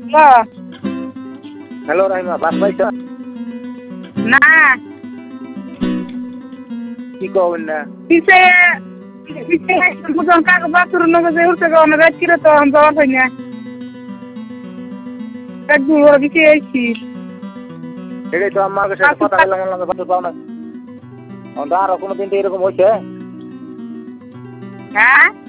Hello Rahima, বাস পাইছ না কি কবেন না? পিছে বুঝলাম কাগজ বাছুর নগে উঠতে গেলাম রাত কিরে তো আমি যাওয়া পাই না একদম ওরা দিকে আইছি এটাই তো আমার সাথে কথা বললাম, আমার বাস পাও না। আরো কোনোদিন তো এরকম হয়েছে? হ্যাঁ